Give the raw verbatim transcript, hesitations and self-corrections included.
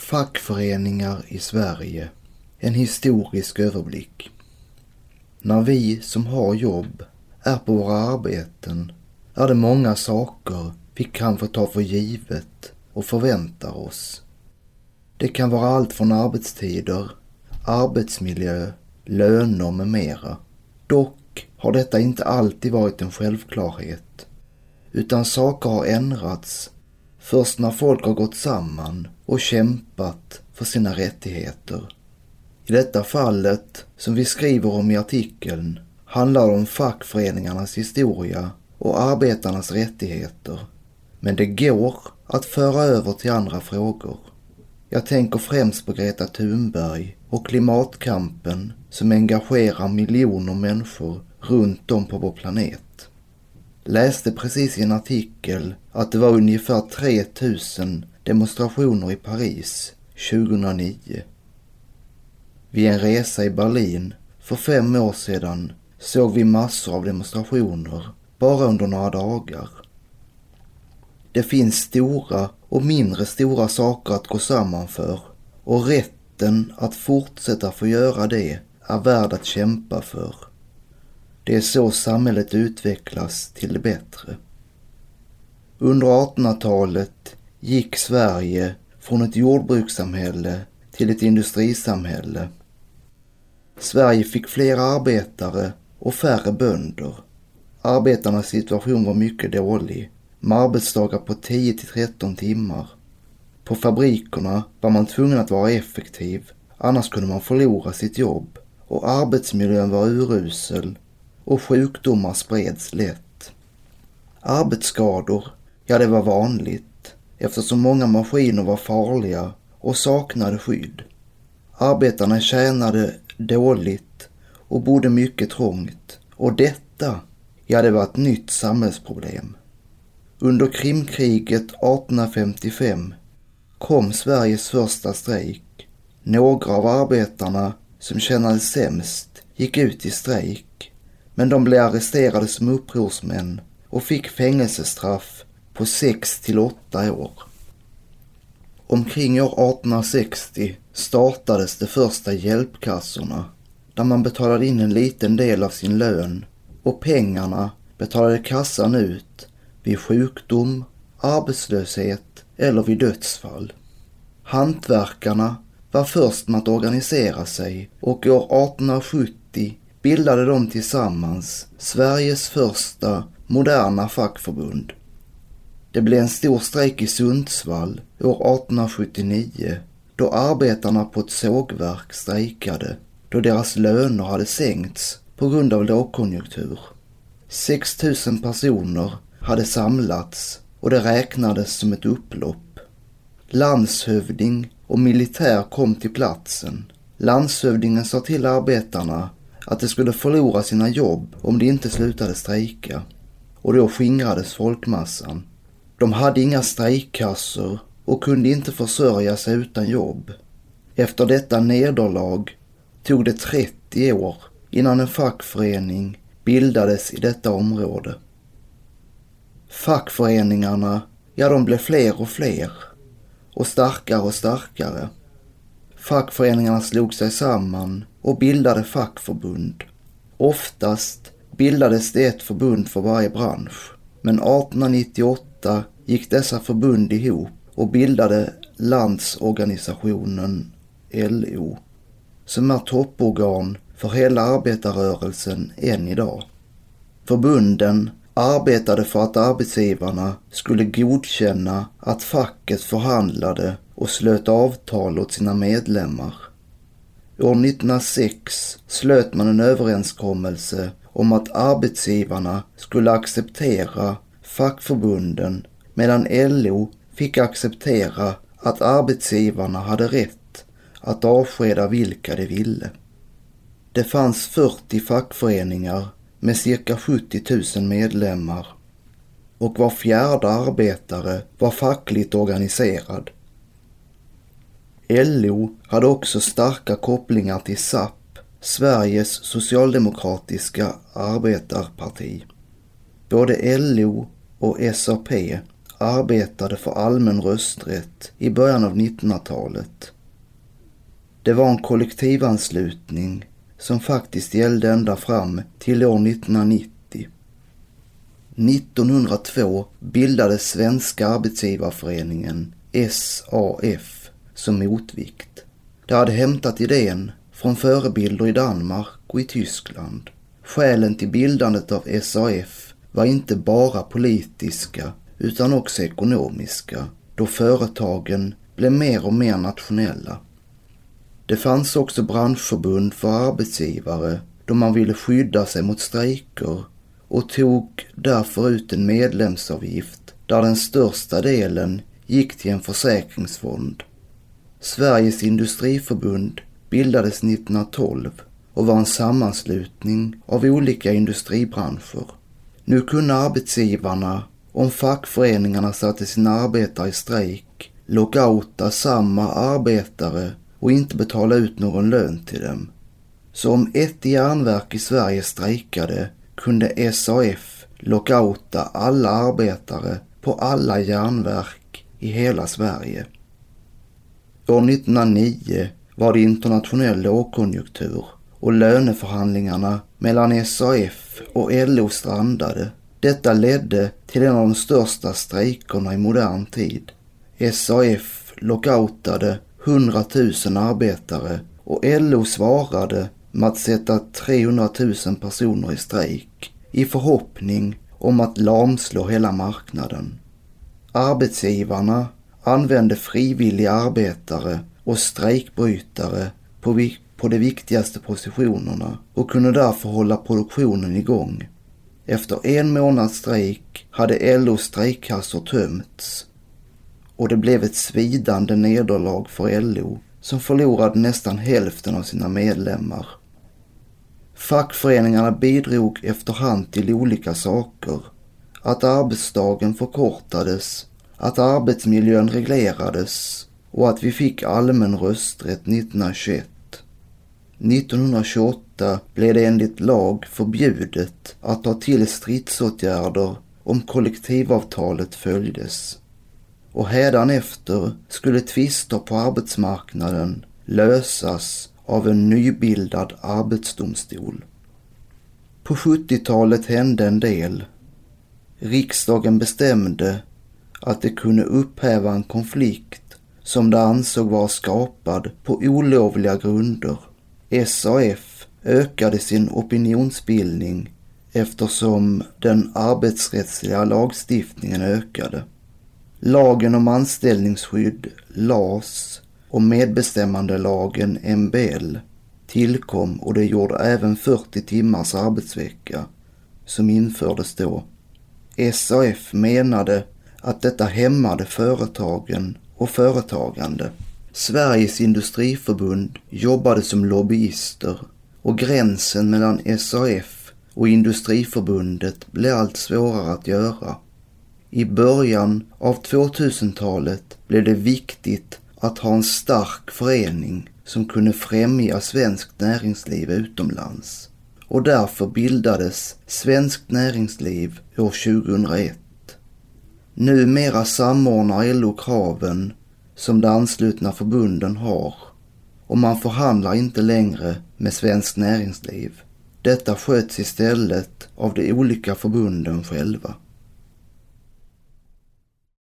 Fackföreningar i Sverige. En historisk överblick. När vi som har jobb är på våra arbeten är det många saker vi kan få ta för givet och förväntar oss. Det kan vara allt från arbetstider, arbetsmiljö, löner med mera. Dock har detta inte alltid varit en självklarhet, utan saker har ändrats först när folk har gått samman och kämpat för sina rättigheter. I detta fallet, som vi skriver om i artikeln, handlar det om fackföreningarnas historia och arbetarnas rättigheter. Men det går att föra över till andra frågor. Jag tänker främst på Greta Thunberg och klimatkampen som engagerar miljoner människor runt om på vår planet. Läste precis i en artikel att det var ungefär tre tusen demonstrationer i Paris tjugohundranio. Vid en resa i Berlin för fem år sedan såg vi massor av demonstrationer bara under några dagar. Det finns stora och mindre stora saker att gå samman för, och rätten att fortsätta få göra det är värd att kämpa för. Det är så samhället utvecklas till det bättre. Under artonhundratalet gick Sverige från ett jordbrukssamhälle till ett industrisamhälle. Sverige fick fler arbetare och färre bönder. Arbetarnas situation var mycket dålig, med arbetsdagar på tio till tretton timmar. På fabrikerna var man tvungen att vara effektiv, annars kunde man förlora sitt jobb, och arbetsmiljön var urusel och sjukdomar spreds lätt. Arbetsskador, ja det var vanligt, eftersom många maskiner var farliga och saknade skydd. Arbetarna tjänade dåligt och bodde mycket trångt, och detta, ja det var ett nytt samhällsproblem. Under Krimkriget arton femtiofem kom Sveriges första strejk. Några av arbetarna som tjänade sämst gick ut i strejk, men de blev arresterade som upprorsmän och fick fängelsestraff på sex till åtta år. Omkring år arton sextio startades de första hjälpkassorna, där man betalade in en liten del av sin lön, och pengarna betalade kassan ut vid sjukdom, arbetslöshet eller vid dödsfall. Hantverkarna var först med att organisera sig, och år arton sjuttio bildade de tillsammans Sveriges första moderna fackförbund. Det blev en stor strejk i Sundsvall år arton sjuttionio, då arbetarna på ett sågverk strejkade, då deras löner hade sänkts på grund av lågkonjunktur. sex tusen personer hade samlats, och det räknades som ett upplopp. Landshövding och militär kom till platsen. Landshövdingen sa till arbetarna att de skulle förlora sina jobb om de inte slutade strejka, och då skingrades folkmassan. De hade inga strejkkassor och kunde inte försörja sig utan jobb. Efter detta nederlag tog det trettio år innan en fackförening bildades i detta område. Fackföreningarna, ja de blev fler och fler och starkare och starkare. Fackföreningarna slog sig samman och bildade fackförbund. Oftast bildades det ett förbund för varje bransch, men arton nittioåtta gick dessa förbund ihop och bildade Landsorganisationen L O, som är topporgan för hela arbetarrörelsen än idag. Förbunden arbetade för att arbetsgivarna skulle godkänna att facket förhandlade och slöt avtal åt sina medlemmar. År nittonhundrasex slöt man en överenskommelse om att arbetsgivarna skulle acceptera fackförbunden, medan L O fick acceptera att arbetsgivarna hade rätt att avskeda vilka de ville. Det fanns fyrtio fackföreningar med cirka sjuttio tusen medlemmar, och var fjärde arbetare var fackligt organiserad. L O hade också starka kopplingar till S A P, Sveriges socialdemokratiska arbetarparti. Både L O och S A P arbetade för allmän rösträtt i början av nittonhundratalet. Det var en kollektivanslutning som faktiskt gällde ända fram till år nittonhundranittio. nittonhundratvå bildades Svenska arbetsgivarföreningen S A F som motvikt. Det hade hämtat idén från förebilder i Danmark och i Tyskland. Skälen till bildandet av S A F var inte bara politiska utan också ekonomiska, då företagen blev mer och mer nationella. Det fanns också branschförbund för arbetsgivare då man ville skydda sig mot strejker och tog därför ut en medlemsavgift där den största delen gick till en försäkringsfond. Sveriges industriförbund bildades nittonhundratolv och var en sammanslutning av olika industribranscher. Nu kunde arbetsgivarna, om fackföreningarna satte sina arbetare i strejk, lockouta samma arbetare och inte betala ut någon lön till dem. Så om ett järnverk i Sverige strejkade kunde S A F lockouta alla arbetare på alla järnverk i hela Sverige. År nittonhundranio var det internationell lågkonjunktur och löneförhandlingarna mellan S A F och L O strandade. Detta ledde till en av de största strejkerna i modern tid. S A F lockoutade hundratusen arbetare och L O svarade med att sätta trehundratusen personer i strejk i förhoppning om att lamslå hela marknaden. Arbetsgivarna använde frivilliga arbetare och strejkbrytare på, vi- på de viktigaste positionerna och kunde därför hålla produktionen igång. Efter en månads strejk hade L O strejkkassor tömts och det blev ett svidande nederlag för L O som förlorade nästan hälften av sina medlemmar. Fackföreningarna bidrog efterhand till olika saker. Att arbetsdagen förkortades, att arbetsmiljön reglerades och att vi fick allmän rösträtt nittonhundratjugoett. nittonhundratjugoåtta blev det enligt lag förbjudet att ta till stridsåtgärder om kollektivavtalet följdes. Och hädanefter skulle tvister på arbetsmarknaden lösas av en nybildad arbetsdomstol. På sjuttiotalet hände en del. Riksdagen bestämde att det kunde upphäva en konflikt som det ansåg vara skapad på olovliga grunder. S A F ökade sin opinionsbildning eftersom den arbetsrättsliga lagstiftningen ökade. Lagen om anställningsskydd, L A S, och medbestämmandelagen M B L tillkom och det gjorde även fyrtio timmars arbetsvecka som infördes då. S A F menade att detta hämmade företagen och företagande. Sveriges industriförbund jobbade som lobbyister och gränsen mellan S A F och Industriförbundet blev allt svårare att göra. I början av tvåtusentalet blev det viktigt att ha en stark förening som kunde främja svenskt näringsliv utomlands. Och därför bildades Svenskt näringsliv år tjugohundraett. Numera samordnar L O kraven som de anslutna förbunden har och man förhandlar inte längre med Svenskt näringsliv. Detta sköts istället av de olika förbunden själva.